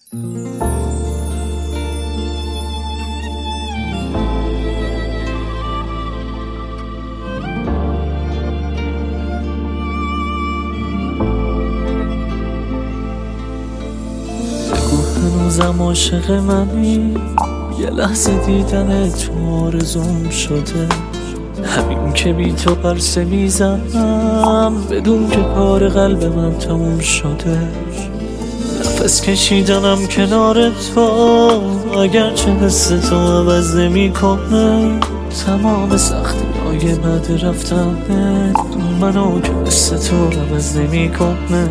هنوزم عاشق منی، یه لحظه دیدن تو آرزوم شده. همین که بی تو قرصه میزنم بدون که کار قلب من تموم شده. نفس کشیدنم کنار تو اگرچه حس تو عوض نمی کنه. تمام سختی های بعد رفتنت منو که حس تو عوض نمی کنه.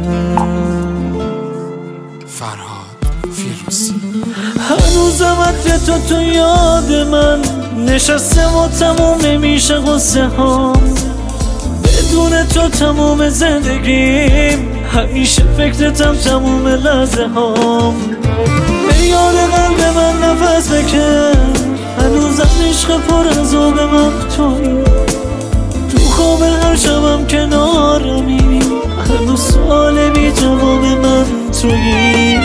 فرهاد فیروزی. هنوزم عطر تو یاد من نشسته و تموم نمیشه قصه ها. بدون تو تموم زندگیم، همیشه فکرتم تموم لحظه هام. به یاد قلب من نفس بکن، هنوزم عشق پر از آب من تویی. تو خواب هر شبم کنارمی، هنوز سوال بی جواب من تویی.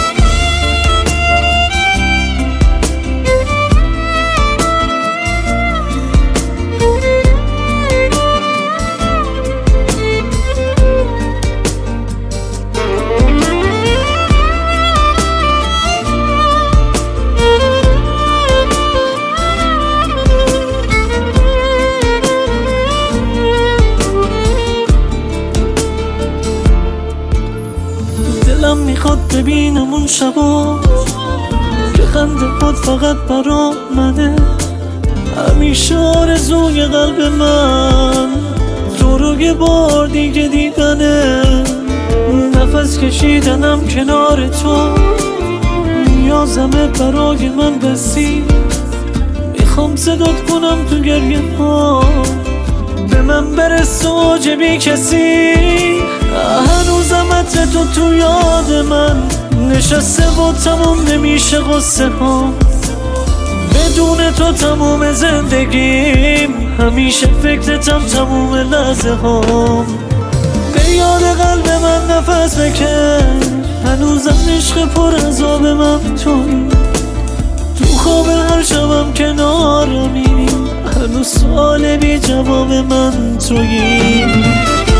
دلم میخواد ببینم اون شبا که خنده خود فقط برا منه. همیشه آرزوی قلب من تو رو یه بار دیگه دیدنه. نفس کشیدنم کنار تو نیازمه برای من بسی. میخوام صدات کنم تو گریه ها، به من برس اوج بی کسی. هنوزم عطر تو یاد من نشسته و تموم نمیشه قصه ها. بدون تو تموم زندگیم، همیشه فکرتم تموم لحظه هام. به یاد قلب من نفس بکن، هنوزم عشق پر از آب من تویی. تو خواب هر شبم کنارمی، هنوز سوال بی جواب من تویی.